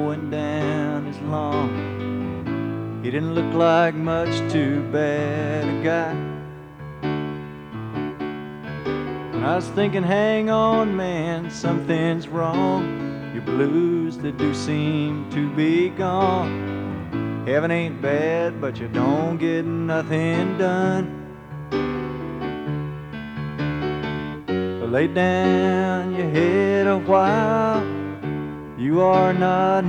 mowing down his lawn. He didn't look like much too bad a guy. And I was thinking, hang on man, something's wrong. Your blues, they do seem to be gone. Heaven ain't bad, but you don't get nothing done. Lay down your head a while. You are not